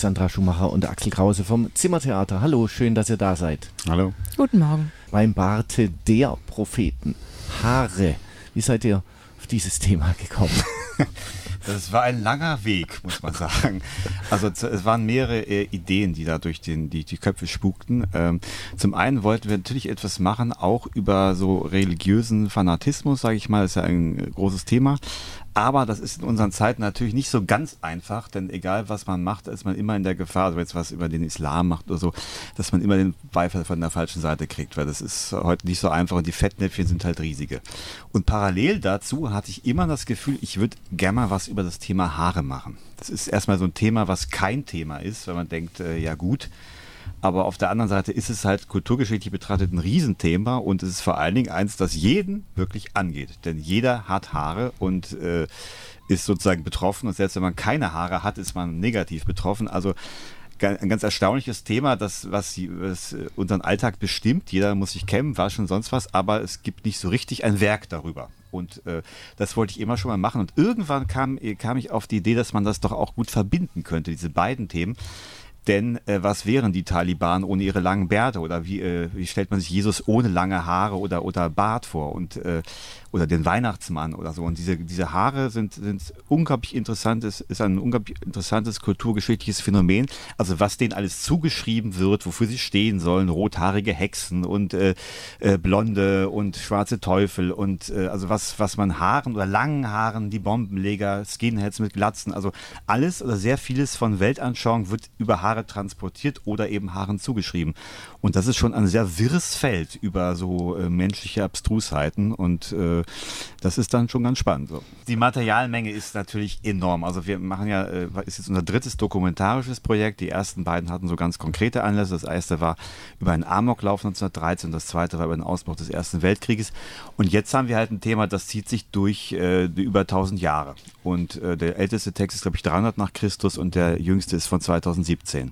Sandra Schumacher und Axel Krause vom Zimmertheater. Hallo, schön, dass ihr da seid. Hallo. Guten Morgen. Beim Barte der Propheten. Haare. Wie seid ihr auf dieses Thema gekommen? Das war ein langer Weg, muss man sagen. Also es waren mehrere Ideen, die da durch die Köpfe spukten. Zum einen wollten wir natürlich etwas machen, auch über so religiösen Fanatismus, sage ich mal. Das ist ja ein großes Thema. Aber das ist in unseren Zeiten natürlich nicht so ganz einfach, denn egal was man macht, ist man immer in der Gefahr, also wenn jetzt was über den Islam macht oder so, dass man immer den Beifall von der falschen Seite kriegt, weil das ist heute nicht so einfach und die Fettnäpfchen sind halt riesige. Und parallel dazu hatte ich immer das Gefühl, ich würde gerne mal was über das Thema Haare machen. Das ist erstmal so ein Thema, was kein Thema ist, wenn man denkt, ja gut. Aber auf der anderen Seite ist es halt kulturgeschichtlich betrachtet ein Riesenthema und es ist vor allen Dingen eins, das jeden wirklich angeht. Denn jeder hat Haare und ist sozusagen betroffen und selbst wenn man keine Haare hat, ist man negativ betroffen. Also ein ganz erstaunliches Thema, was unseren Alltag bestimmt. Jeder muss sich kämmen, waschen, sonst was, aber es gibt nicht so richtig ein Werk darüber. Und das wollte ich immer schon mal machen. Und irgendwann kam ich auf die Idee, dass man das doch auch gut verbinden könnte, diese beiden Themen. Denn was wären die Taliban ohne ihre langen Bärte? Oder wie stellt man sich Jesus ohne lange Haare oder Bart vor? Und oder den Weihnachtsmann oder so. Und diese Haare sind unglaublich interessant, ist ein unglaublich interessantes kulturgeschichtliches Phänomen. Also was denen alles zugeschrieben wird, wofür sie stehen sollen, rothaarige Hexen und Blonde und schwarze Teufel und also was man Haaren oder langen Haaren, die Bombenleger, Skinheads mit Glatzen, also alles oder sehr vieles von Weltanschauung wird über Haare transportiert oder eben Haaren zugeschrieben. Und das ist schon ein sehr wirres Feld über so menschliche Abstrusheiten und das ist dann schon ganz spannend. So. Die Materialmenge ist natürlich enorm. Also wir machen ja, ist jetzt unser drittes dokumentarisches Projekt. Die ersten beiden hatten so ganz konkrete Anlässe. Das erste war über einen Amoklauf 1913 und das zweite war über den Ausbruch des Ersten Weltkrieges. Und jetzt haben wir halt ein Thema, das zieht sich durch über 1000 Jahre. Und der älteste Text ist, glaube ich, 300 nach Christus und der jüngste ist von 2017.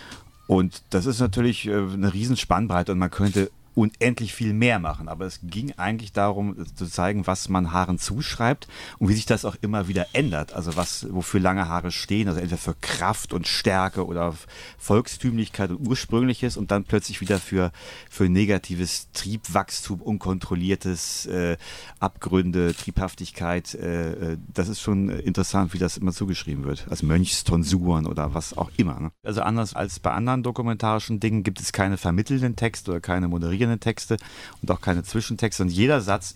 Und das ist natürlich eine riesen Spannbreite und man könnte unendlich viel mehr machen. Aber es ging eigentlich darum, zu zeigen, was man Haaren zuschreibt und wie sich das auch immer wieder ändert. Also wofür lange Haare stehen, also entweder für Kraft und Stärke oder Volkstümlichkeit und Ursprüngliches und dann plötzlich wieder für negatives Triebwachstum, unkontrolliertes Abgründe, Triebhaftigkeit. Das ist schon interessant, wie das immer zugeschrieben wird. Als Mönchstonsuren oder was auch immer. Ne? Also anders als bei anderen dokumentarischen Dingen gibt es keine vermittelnden Texte oder keine moderierenden Texte und auch keine Zwischentexte. Und jeder Satz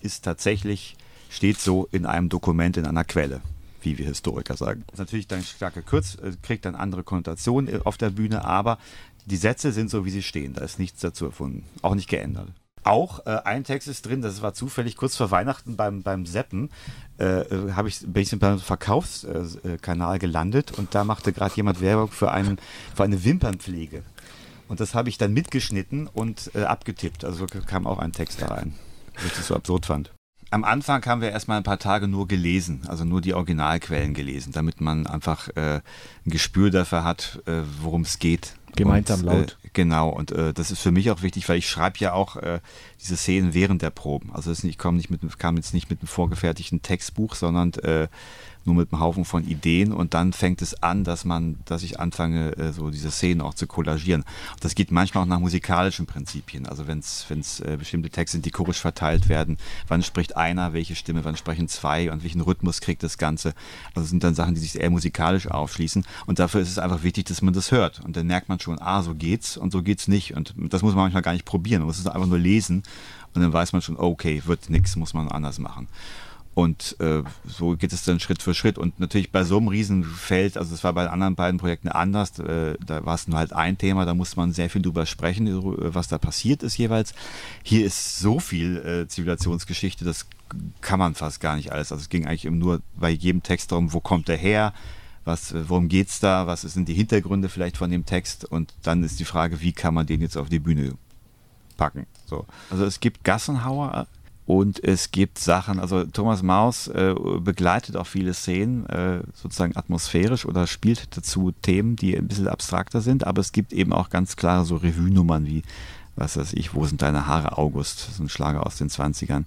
steht so in einem Dokument, in einer Quelle, wie wir Historiker sagen. Das ist natürlich dann stark gekürzt, kriegt dann andere Konnotationen auf der Bühne, aber die Sätze sind so, wie sie stehen. Da ist nichts dazu erfunden, auch nicht geändert. Auch ein Text ist drin, das war zufällig kurz vor Weihnachten beim Seppen, bin ich beim Verkaufskanal gelandet und da machte gerade jemand Werbung für eine Wimpernpflege. Und das habe ich dann mitgeschnitten und abgetippt. Also kam auch ein Text da rein, was ich das so absurd fand. Am Anfang haben wir erstmal ein paar Tage nur gelesen, also nur die Originalquellen gelesen, damit man einfach ein Gespür dafür hat, worum es geht. Gemeinsam laut. Genau, und das ist für mich auch wichtig, weil ich schreibe ja auch diese Szenen während der Proben. Also ich kam jetzt nicht mit einem vorgefertigten Textbuch, sondern nur mit einem Haufen von Ideen und dann fängt es an, dass ich anfange, so diese Szenen auch zu kollagieren. Und das geht manchmal auch nach musikalischen Prinzipien. Also wenn es bestimmte Texte sind, die chorisch verteilt werden, wann spricht einer, welche Stimme, wann sprechen zwei und welchen Rhythmus kriegt das Ganze. Also das sind dann Sachen, die sich eher musikalisch aufschließen und dafür ist es einfach wichtig, dass man das hört. Und dann merkt man schon, so geht's und so geht's nicht. Und das muss man manchmal gar nicht probieren, man muss es einfach nur lesen und dann weiß man schon, okay, wird nix, muss man anders machen. Und so geht es dann Schritt für Schritt. Und natürlich bei so einem Riesenfeld, also das war bei den anderen beiden Projekten anders, da war es nur halt ein Thema, da musste man sehr viel drüber sprechen, was da passiert ist jeweils. Hier ist so viel Zivilisationsgeschichte, das kann man fast gar nicht alles. Also es ging eigentlich nur bei jedem Text darum, wo kommt der her, worum geht's da, was sind die Hintergründe vielleicht von dem Text und dann ist die Frage, wie kann man den jetzt auf die Bühne packen. So. Also es gibt Gassenhauer, und es gibt Sachen, also Thomas Maus begleitet auch viele Szenen, sozusagen atmosphärisch oder spielt dazu Themen, die ein bisschen abstrakter sind, aber es gibt eben auch ganz klare so Revue-Nummern wie, was weiß ich, wo sind deine Haare, August, so ein Schlager aus den 20ern.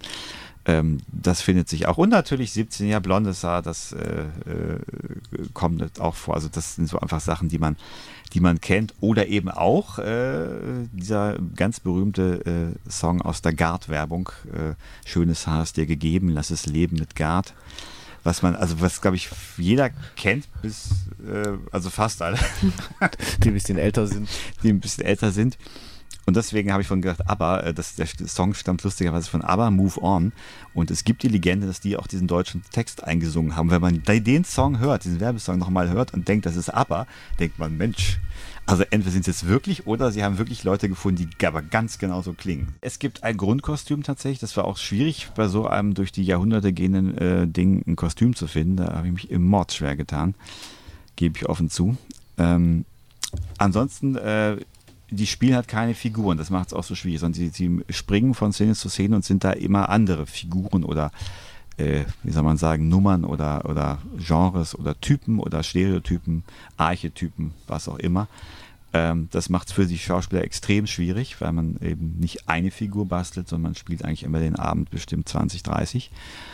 Das findet sich auch. Und natürlich 17 Jahre blondes Haar, das kommt auch vor. Also das sind so einfach Sachen, die man die man kennt. Oder eben auch dieser ganz berühmte Song aus der Gard-Werbung, Schönes Haar ist dir gegeben, lass es leben mit Gard. Was glaube ich jeder kennt, also fast alle. Die ein bisschen älter sind. Und deswegen habe ich von gedacht, ABBA, der Song stammt lustigerweise von ABBA, Move On. Und es gibt die Legende, dass die auch diesen deutschen Text eingesungen haben. Wenn man den Song hört, diesen Werbesong nochmal hört und denkt, das ist ABBA, denkt man, Mensch, also entweder sind es jetzt wirklich oder sie haben wirklich Leute gefunden, die aber ganz genauso klingen. Es gibt ein Grundkostüm tatsächlich, das war auch schwierig, bei so einem durch die Jahrhunderte gehenden Ding ein Kostüm zu finden. Da habe ich mich im Mord schwer getan, gebe ich offen zu. Ansonsten die spielen halt keine Figuren, das macht es auch so schwierig, sondern sie springen von Szene zu Szene und sind da immer andere Figuren oder, wie soll man sagen, Nummern oder Genres oder Typen oder Stereotypen, Archetypen, was auch immer. Das macht es für die Schauspieler extrem schwierig, weil man eben nicht eine Figur bastelt, sondern man spielt eigentlich immer den Abend bestimmt 20, 30.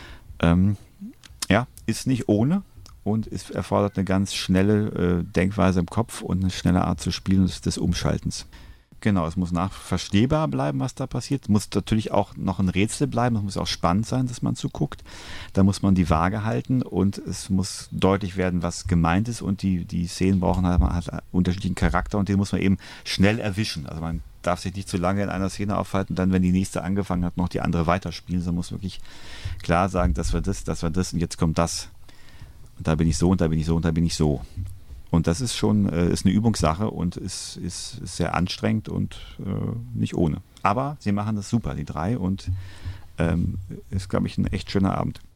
Ist nicht ohne. Und es erfordert eine ganz schnelle Denkweise im Kopf und eine schnelle Art zu spielen des Umschaltens. Genau, es muss verstehbar bleiben, was da passiert. Es muss natürlich auch noch ein Rätsel bleiben, es muss auch spannend sein, dass man zuguckt. Da muss man die Waage halten und es muss deutlich werden, was gemeint ist. Und die Szenen brauchen halt einen unterschiedlichen Charakter und den muss man eben schnell erwischen. Also man darf sich nicht zu lange in einer Szene aufhalten, dann, wenn die nächste angefangen hat, noch die andere weiterspielen. sondern muss wirklich klar sagen, das war das und jetzt kommt das. Und da bin ich so und da bin ich so und da bin ich so. Und das ist schon ist eine Übungssache und ist sehr anstrengend und nicht ohne. Aber sie machen das super, die drei, und ist, glaube ich, ein echt schöner Abend.